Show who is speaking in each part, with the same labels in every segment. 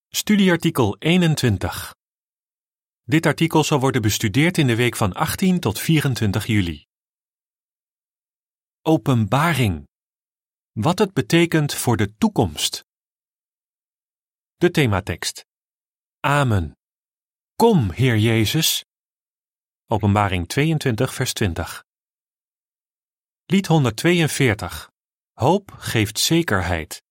Speaker 1: Studieartikel 21. Dit artikel zal worden bestudeerd in de week van 18 tot 24 juli. Openbaring. Wat het betekent voor de toekomst. De thematekst. Amen. Kom, Heer Jezus. Openbaring 22, vers 20. Lied 142. Hoop geeft zekerheid.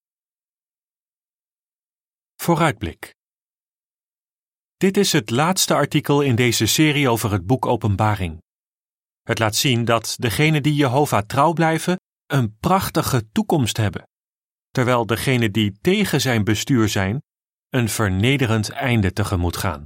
Speaker 1: Vooruitblik. Dit is het laatste artikel in deze serie over het boek Openbaring. Het laat zien dat degenen die Jehovah trouw blijven een prachtige toekomst hebben, terwijl degenen die tegen zijn bestuur zijn een vernederend einde tegemoet gaan.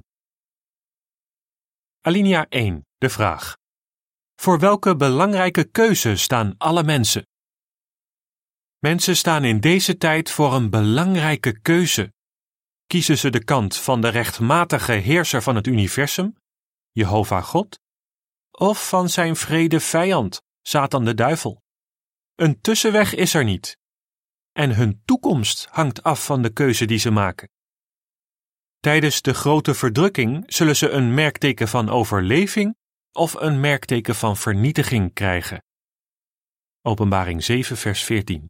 Speaker 1: Alinea 1, de vraag. Voor welke belangrijke keuze staan alle mensen? Mensen staan in deze tijd voor een belangrijke keuze. Kiezen ze de kant van de rechtmatige heerser van het universum, Jehovah God, of van zijn wrede vijand, Satan de duivel? Een tussenweg is er niet. En hun toekomst hangt af van de keuze die ze maken. Tijdens de grote verdrukking zullen ze een merkteken van overleving of een merkteken van vernietiging krijgen. Openbaring 7, vers 14.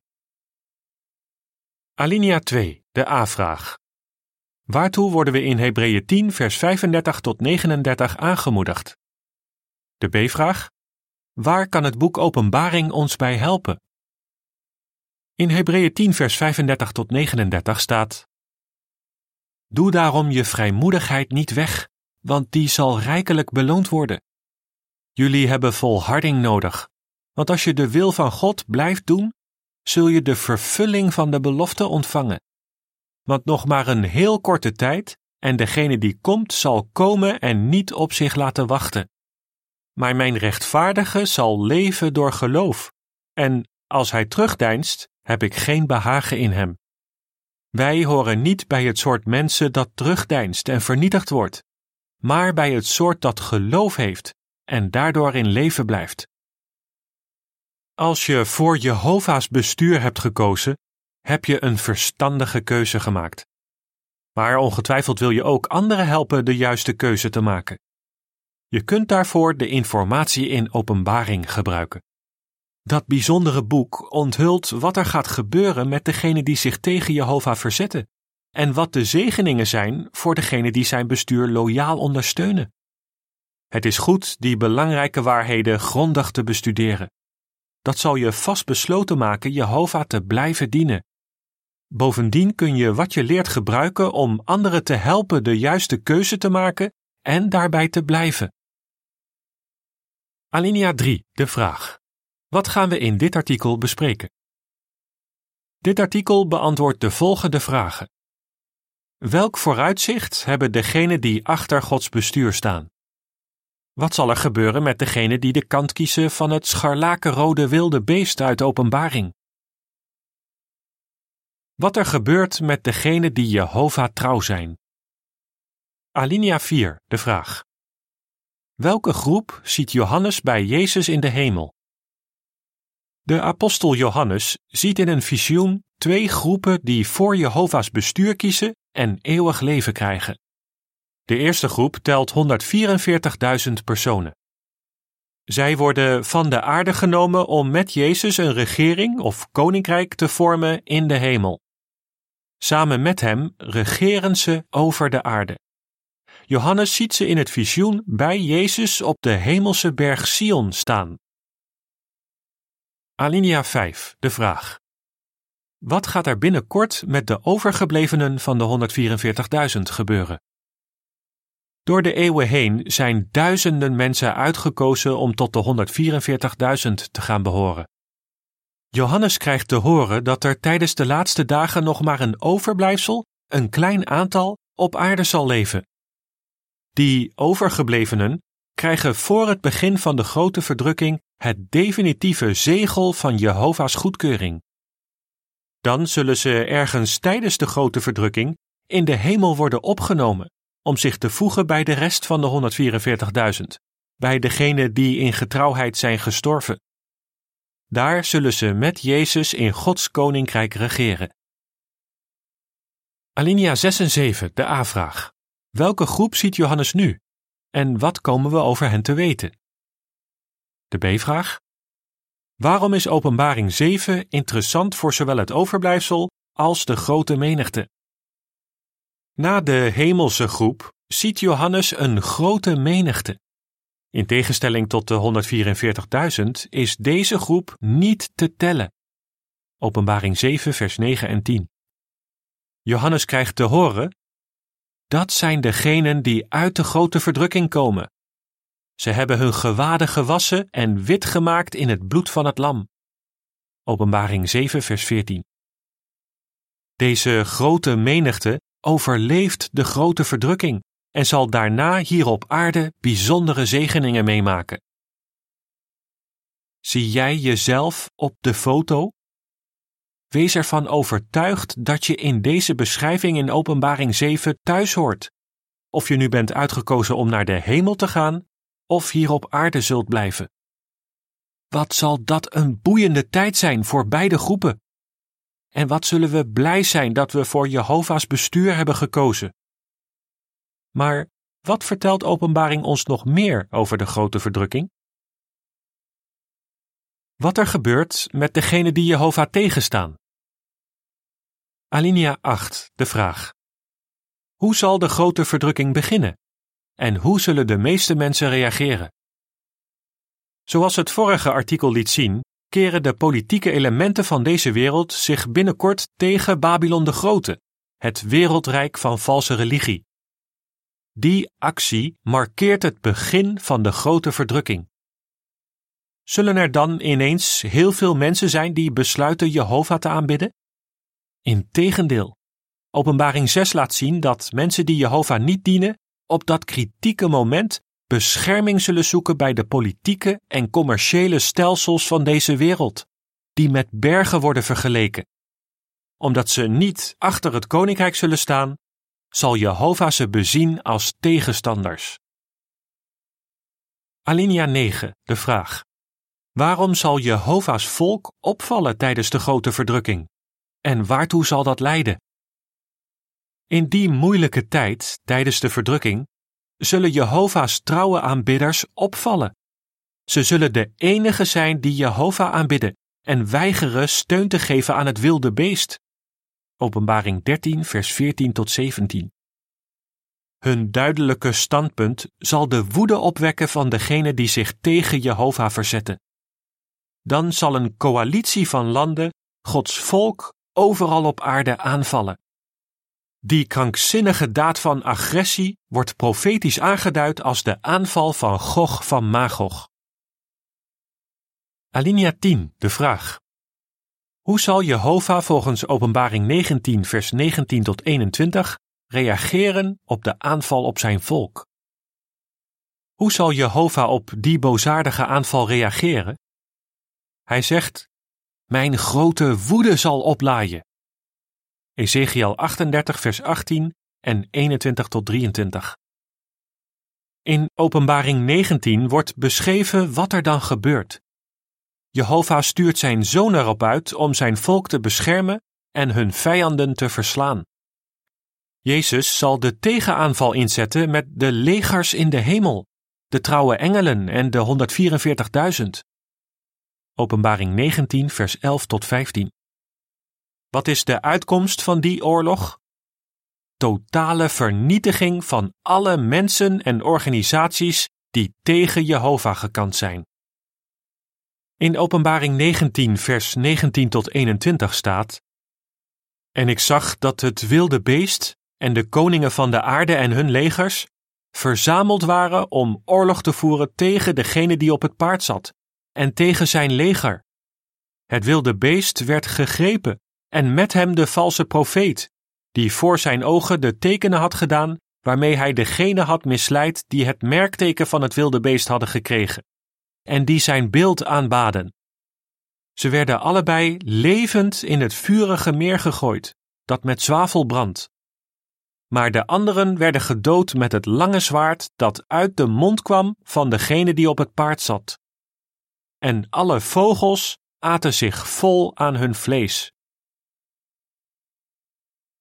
Speaker 1: Alinea 2, de A-vraag. Waartoe worden we in Hebreeën 10, vers 35 tot 39 aangemoedigd? De B-vraag. Waar kan het boek Openbaring ons bij helpen? In Hebreeën 10, vers 35 tot 39 staat: Doe daarom je vrijmoedigheid niet weg, want die zal rijkelijk beloond worden. Jullie hebben volharding nodig, want als je de wil van God blijft doen, zul je de vervulling van de belofte ontvangen. Want nog maar een heel korte tijd en degene die komt zal komen en niet op zich laten wachten. Maar mijn rechtvaardige zal leven door geloof, en als hij terugdeinst, heb ik geen behagen in hem. Wij horen niet bij het soort mensen dat terugdeinst en vernietigd wordt, maar bij het soort dat geloof heeft en daardoor in leven blijft. Als je voor Jehovah's bestuur hebt gekozen, heb je een verstandige keuze gemaakt. Maar ongetwijfeld wil je ook anderen helpen de juiste keuze te maken. Je kunt daarvoor de informatie in Openbaring gebruiken. Dat bijzondere boek onthult wat er gaat gebeuren met degenen die zich tegen Jehovah verzetten en wat de zegeningen zijn voor degenen die zijn bestuur loyaal ondersteunen. Het is goed die belangrijke waarheden grondig te bestuderen. Dat zal je vastbesloten maken Jehovah te blijven dienen. Bovendien kun je wat je leert gebruiken om anderen te helpen de juiste keuze te maken en daarbij te blijven. Alinea 3, de vraag. Wat gaan we in dit artikel bespreken? Dit artikel beantwoordt de volgende vragen. Welk vooruitzicht hebben degenen die achter Gods bestuur staan? Wat zal er gebeuren met degenen die de kant kiezen van het scharlakenrode wilde beest uit Openbaring? Wat er gebeurt met degenen die Jehovah trouw zijn? Alinea 4, de vraag. Welke groep ziet Johannes bij Jezus in de hemel? De apostel Johannes ziet in een visioen 2 groepen die voor Jehovah's bestuur kiezen en eeuwig leven krijgen. De eerste groep telt 144.000 personen. Zij worden van de aarde genomen om met Jezus een regering of koninkrijk te vormen in de hemel. Samen met hem regeren ze over de aarde. Johannes ziet ze in het visioen bij Jezus op de hemelse berg Sion staan. Alinea 5, de vraag. Wat gaat er binnenkort met de overgeblevenen van de 144.000 gebeuren? Door de eeuwen heen zijn duizenden mensen uitgekozen om tot de 144.000 te gaan behoren. Johannes krijgt te horen dat er tijdens de laatste dagen nog maar een overblijfsel, een klein aantal, op aarde zal leven. Die overgeblevenen krijgen voor het begin van de grote verdrukking het definitieve zegel van Jehovah's goedkeuring. Dan zullen ze ergens tijdens de grote verdrukking in de hemel worden opgenomen om zich te voegen bij de rest van de 144.000, bij degenen die in getrouwheid zijn gestorven. Daar zullen ze met Jezus in Gods koninkrijk regeren. Alinea 6 en 7, de A-vraag. Welke groep ziet Johannes nu? En wat komen we over hen te weten? De B-vraag. Waarom is Openbaring 7 interessant voor zowel het overblijfsel als de grote menigte? Na de hemelse groep ziet Johannes een grote menigte. In tegenstelling tot de 144.000 is deze groep niet te tellen. Openbaring 7 vers 9 en 10. Johannes krijgt te horen: dat zijn degenen die uit de grote verdrukking komen. Ze hebben hun gewaden gewassen en wit gemaakt in het bloed van het lam. Openbaring 7 vers 14. Deze grote menigte overleeft de grote verdrukking en zal daarna hier op aarde bijzondere zegeningen meemaken. Zie jij jezelf op de foto? Wees ervan overtuigd dat je in deze beschrijving in Openbaring 7 thuis hoort. Of je nu bent uitgekozen om naar de hemel te gaan, of hier op aarde zult blijven. Wat zal dat een boeiende tijd zijn voor beide groepen? En wat zullen we blij zijn dat we voor Jehovah's bestuur hebben gekozen. Maar wat vertelt Openbaring ons nog meer over de grote verdrukking? Wat er gebeurt met degenen die Jehovah tegenstaan. Alinea 8, de vraag. Hoe zal de grote verdrukking beginnen? En hoe zullen de meeste mensen reageren? Zoals het vorige artikel liet zien, keren de politieke elementen van deze wereld zich binnenkort tegen Babylon de Grote, het wereldrijk van valse religie. Die actie markeert het begin van de grote verdrukking. Zullen er dan ineens heel veel mensen zijn die besluiten Jehovah te aanbidden? Integendeel, Openbaring 6 laat zien dat mensen die Jehovah niet dienen, op dat kritieke moment bescherming zullen zoeken bij de politieke en commerciële stelsels van deze wereld, die met bergen worden vergeleken. Omdat ze niet achter het koninkrijk zullen staan, zal Jehovah ze bezien als tegenstanders. Alinea 9, de vraag. Waarom zal Jehovah's volk opvallen tijdens de grote verdrukking? En waartoe zal dat leiden? In die moeilijke tijd, tijdens de verdrukking, zullen Jehovah's trouwe aanbidders opvallen. Ze zullen de enige zijn die Jehovah aanbidden en weigeren steun te geven aan het wilde beest. Openbaring 13, vers 14 tot 17. Hun duidelijke standpunt zal de woede opwekken van degenen die zich tegen Jehovah verzetten. Dan zal een coalitie van landen Gods volk overal op aarde aanvallen. Die krankzinnige daad van agressie wordt profetisch aangeduid als de aanval van Gog van Magog. Alinea 10, de vraag. Hoe zal Jehovah volgens Openbaring 19 vers 19 tot 21 reageren op de aanval op zijn volk? Hoe zal Jehovah op die boosaardige aanval reageren? Hij zegt: mijn grote woede zal oplaaien. Ezechiël 38 vers 18 en 21 tot 23. In Openbaring 19 wordt beschreven wat er dan gebeurt. Jehovah stuurt zijn zoon erop uit om zijn volk te beschermen en hun vijanden te verslaan. Jezus zal de tegenaanval inzetten met de legers in de hemel, de trouwe engelen en de 144.000. Openbaring 19 vers 11 tot 15. Wat is de uitkomst van die oorlog? Totale vernietiging van alle mensen en organisaties die tegen Jehovah gekant zijn. In Openbaring 19 vers 19 tot 21 staat: En ik zag dat het wilde beest en de koningen van de aarde en hun legers verzameld waren om oorlog te voeren tegen degene die op het paard zat en tegen zijn leger. Het wilde beest werd gegrepen en met hem de valse profeet, die voor zijn ogen de tekenen had gedaan waarmee hij degene had misleid die het merkteken van het wilde beest hadden gekregen en die zijn beeld aanbaden. Ze werden allebei levend in het vurige meer gegooid, dat met zwavel brandt. Maar de anderen werden gedood met het lange zwaard dat uit de mond kwam van degene die op het paard zat. En alle vogels aten zich vol aan hun vlees.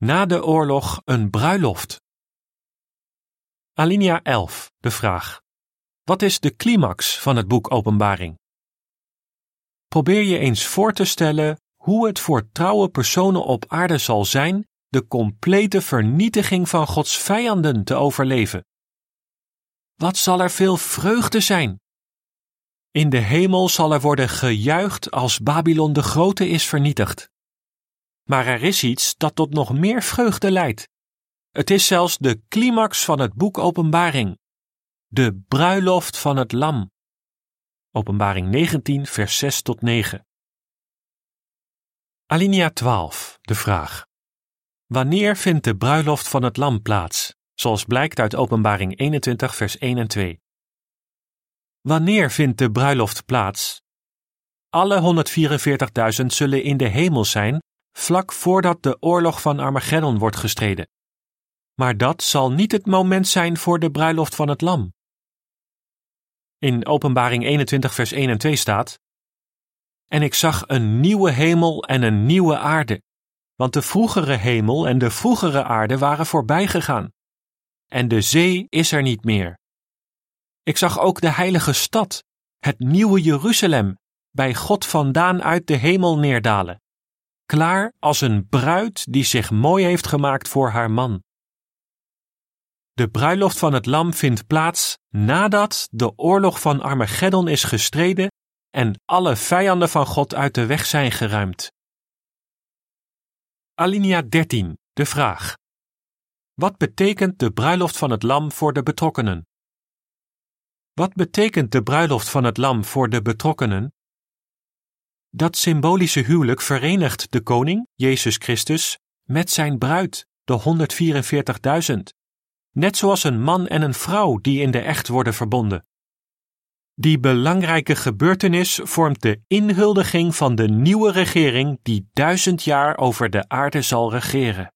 Speaker 1: Na de oorlog een bruiloft. Alinea 11, de vraag. Wat is de climax van het boek Openbaring? Probeer je eens voor te stellen hoe het voor trouwe personen op aarde zal zijn de complete vernietiging van Gods vijanden te overleven. Wat zal er veel vreugde zijn? In de hemel zal er worden gejuicht als Babylon de Grote is vernietigd. Maar er is iets dat tot nog meer vreugde leidt. Het is zelfs de climax van het boek Openbaring. De bruiloft van het Lam. Openbaring 19, vers 6 tot 9. Alinea 12, de vraag. Wanneer vindt de bruiloft van het Lam plaats, zoals blijkt uit Openbaring 21, vers 1 en 2? Wanneer vindt de bruiloft plaats? Alle 144.000 zullen in de hemel zijn, vlak voordat de oorlog van Armageddon wordt gestreden. Maar dat zal niet het moment zijn voor de bruiloft van het Lam. In Openbaring 21 vers 1 en 2 staat: En ik zag een nieuwe hemel en een nieuwe aarde, want de vroegere hemel en de vroegere aarde waren voorbij gegaan. En de zee is er niet meer. Ik zag ook de heilige stad, het nieuwe Jeruzalem, bij God vandaan uit de hemel neerdalen, klaar als een bruid die zich mooi heeft gemaakt voor haar man. De bruiloft van het Lam vindt plaats nadat de oorlog van Armageddon is gestreden en alle vijanden van God uit de weg zijn geruimd. Alinea 13, de vraag. Wat betekent de bruiloft van het Lam voor de betrokkenen? Wat betekent de bruiloft van het Lam voor de betrokkenen? Dat symbolische huwelijk verenigt de koning, Jezus Christus, met zijn bruid, de 144.000. Net zoals een man en een vrouw die in de echt worden verbonden. Die belangrijke gebeurtenis vormt de inhuldiging van de nieuwe regering die 1000 jaar over de aarde zal regeren.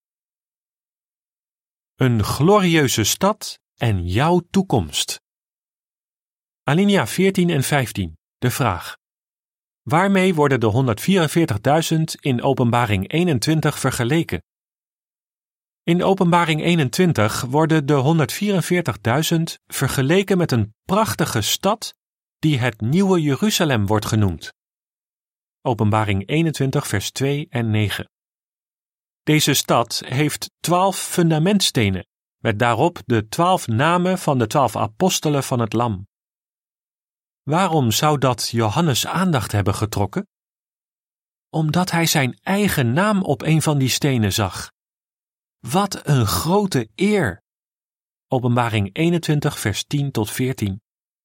Speaker 1: Een glorieuze stad en jouw toekomst. Alinea 14 en 15, de vraag. Waarmee worden de 144.000 in Openbaring 21 vergeleken? In Openbaring 21 worden de 144.000 vergeleken met een prachtige stad die het nieuwe Jeruzalem wordt genoemd. Openbaring 21 vers 2 en 9. Deze stad heeft 12 fundamentstenen, met daarop de 12 namen van de 12 apostelen van het Lam. Waarom zou dat Johannes' aandacht hebben getrokken? Omdat hij zijn eigen naam op een van die stenen zag. Wat een grote eer! Openbaring 21 vers 10 tot 14.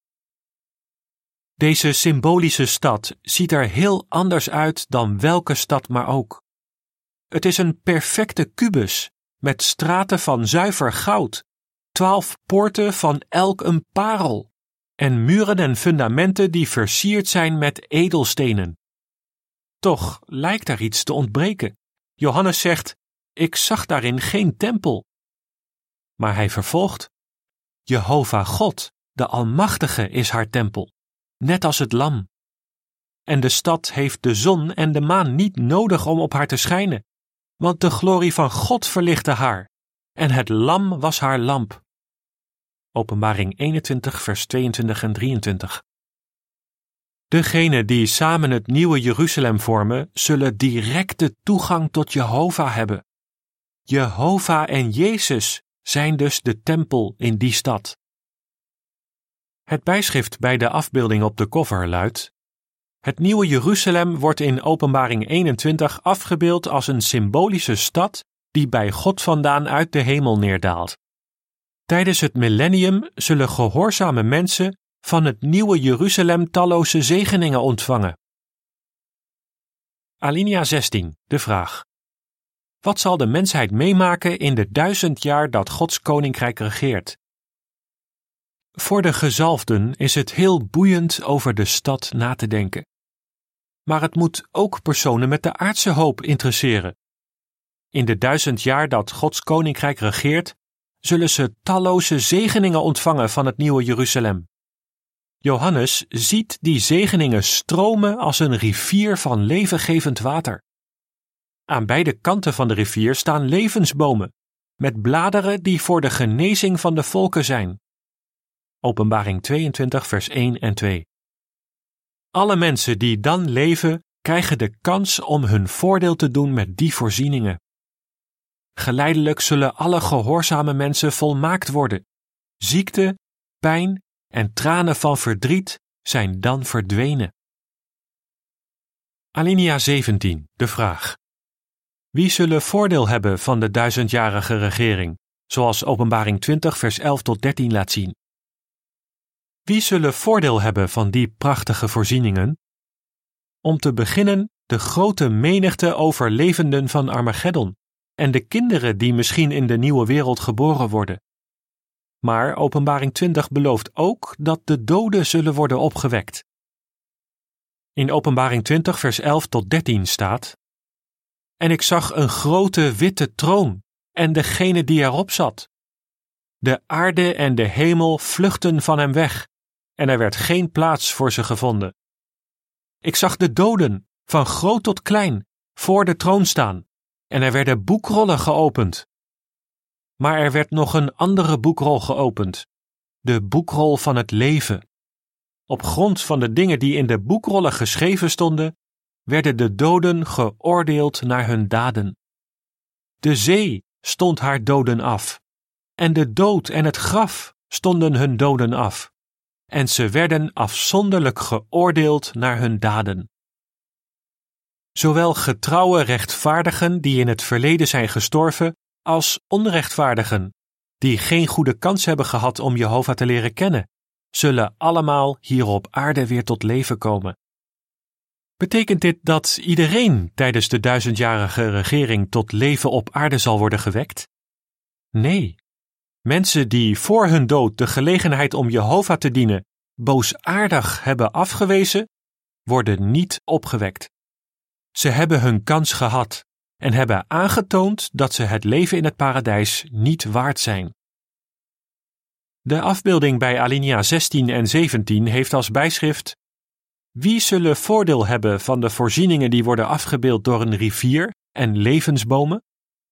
Speaker 1: Deze symbolische stad ziet er heel anders uit dan welke stad maar ook. Het is een perfecte kubus met straten van zuiver goud, 12 poorten van elk een parel en muren en fundamenten die versierd zijn met edelstenen. Toch lijkt er iets te ontbreken. Johannes zegt: Ik zag daarin geen tempel. Maar hij vervolgt: Jehovah God, de Almachtige, is haar tempel, net als het Lam. En de stad heeft de zon en de maan niet nodig om op haar te schijnen, want de glorie van God verlichtte haar, en het Lam was haar lamp. Openbaring 21 vers 22 en 23. Degenen die samen het nieuwe Jeruzalem vormen, zullen directe toegang tot Jehovah hebben. Jehovah en Jezus zijn dus de tempel in die stad. Het bijschrift bij de afbeelding op de cover luidt: Het nieuwe Jeruzalem wordt in Openbaring 21 afgebeeld als een symbolische stad die bij God vandaan uit de hemel neerdaalt. Tijdens het millennium zullen gehoorzame mensen van het nieuwe Jeruzalem talloze zegeningen ontvangen. Alinea 16, de vraag. Wat zal de mensheid meemaken in de 1000 jaar dat Gods koninkrijk regeert? Voor de gezalfden is het heel boeiend over de stad na te denken. Maar het moet ook personen met de aardse hoop interesseren. In de 1000 jaar dat Gods koninkrijk regeert, zullen ze talloze zegeningen ontvangen van het nieuwe Jeruzalem. Johannes ziet die zegeningen stromen als een rivier van levengevend water. aan beide kanten van de rivier staan levensbomen, met bladeren die voor de genezing van de volken zijn. Openbaring 22 vers 1 en 2. Alle mensen die dan leven, krijgen de kans om hun voordeel te doen met die voorzieningen. Geleidelijk zullen alle gehoorzame mensen volmaakt worden. Ziekte, pijn en tranen van verdriet zijn dan verdwenen. Alinea 17, de vraag. Wie zullen voordeel hebben van de 1000-jarige regering, zoals Openbaring 20 vers 11 tot 13 laat zien? Wie zullen voordeel hebben van die prachtige voorzieningen? Om te beginnen de grote menigte overlevenden van Armageddon en de kinderen die misschien in de nieuwe wereld geboren worden. Maar Openbaring 20 belooft ook dat de doden zullen worden opgewekt. In Openbaring 20 vers 11 tot 13 staat: En ik zag een grote witte troon en degene die erop zat. De aarde en de hemel vluchtten van hem weg en er werd geen plaats voor ze gevonden. Ik zag de doden, van groot tot klein, voor de troon staan en er werden boekrollen geopend. Maar er werd nog een andere boekrol geopend, de boekrol van het leven. Op grond van de dingen die in de boekrollen geschreven stonden, werden de doden geoordeeld naar hun daden. De zee stond haar doden af, en de dood en het graf stonden hun doden af, en ze werden afzonderlijk geoordeeld naar hun daden. Zowel getrouwe rechtvaardigen die in het verleden zijn gestorven, als onrechtvaardigen, die geen goede kans hebben gehad om Jehovah te leren kennen, zullen allemaal hier op aarde weer tot leven komen. Betekent dit dat iedereen tijdens de 1000-jarige regering tot leven op aarde zal worden gewekt? Nee. Mensen die voor hun dood de gelegenheid om Jehovah te dienen boosaardig hebben afgewezen, worden niet opgewekt. Ze hebben hun kans gehad en hebben aangetoond dat ze het leven in het paradijs niet waard zijn. De afbeelding bij alinea 16 en 17 heeft als bijschrift: Wie zullen voordeel hebben van de voorzieningen die worden afgebeeld door een rivier en levensbomen?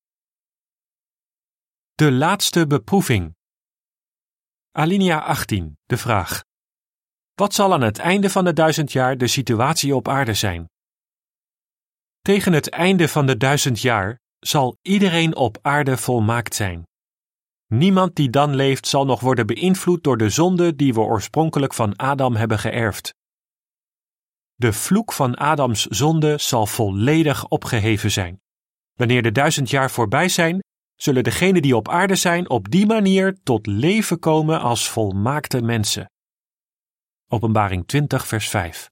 Speaker 1: De laatste beproeving. Alinea 18, de vraag. Wat zal aan het einde van de 1000 jaar de situatie op aarde zijn? Tegen het einde van de 1000 jaar zal iedereen op aarde volmaakt zijn. Niemand die dan leeft zal nog worden beïnvloed door de zonde die we oorspronkelijk van Adam hebben geërfd. De vloek van Adams zonde zal volledig opgeheven zijn. Wanneer de 1000 jaar voorbij zijn, zullen degenen die op aarde zijn op die manier tot leven komen als volmaakte mensen. Openbaring 20 vers 5.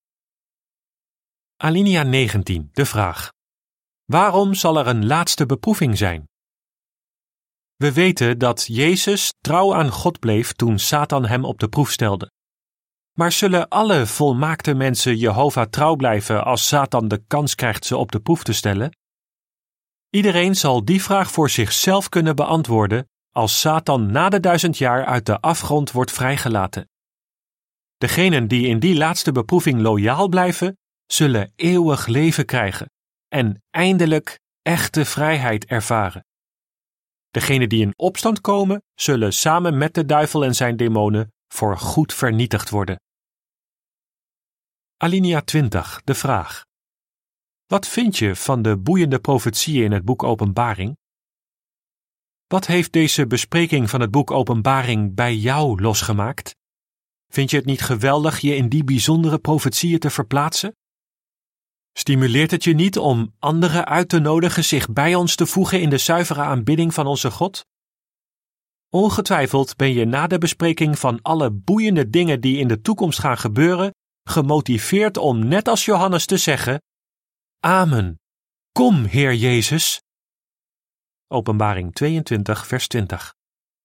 Speaker 1: Alinea 19, de vraag. Waarom zal er een laatste beproeving zijn? We weten dat Jezus trouw aan God bleef toen Satan hem op de proef stelde. Maar zullen alle volmaakte mensen Jehovah trouw blijven als Satan de kans krijgt ze op de proef te stellen? Iedereen zal die vraag voor zichzelf kunnen beantwoorden als Satan na de 1000 jaar uit de afgrond wordt vrijgelaten. Degenen die in die laatste beproeving loyaal blijven, zullen eeuwig leven krijgen en eindelijk echte vrijheid ervaren. Degenen die in opstand komen, zullen samen met de duivel en zijn demonen voor goed vernietigd worden. Alinea 20, de vraag. Wat vind je van de boeiende profetieën in het boek Openbaring? Wat heeft deze bespreking van het boek Openbaring bij jou losgemaakt? Vind je het niet geweldig je in die bijzondere profetieën te verplaatsen? Stimuleert het je niet om anderen uit te nodigen zich bij ons te voegen in de zuivere aanbidding van onze God? Ongetwijfeld ben je na de bespreking van alle boeiende dingen die in de toekomst gaan gebeuren, gemotiveerd om net als Johannes te zeggen: Amen. Kom, Heer Jezus. Openbaring 22, vers 20.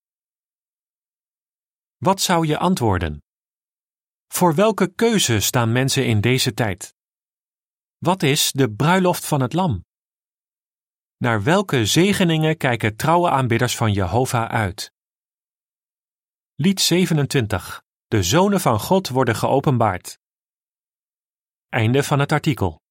Speaker 1: Wat zou je antwoorden? Voor welke keuze staan mensen in deze tijd? Wat is de bruiloft van het Lam? Naar welke zegeningen kijken trouwe aanbidders van Jehovah uit? Lied 27. De zonen van God worden geopenbaard. Einde van het artikel.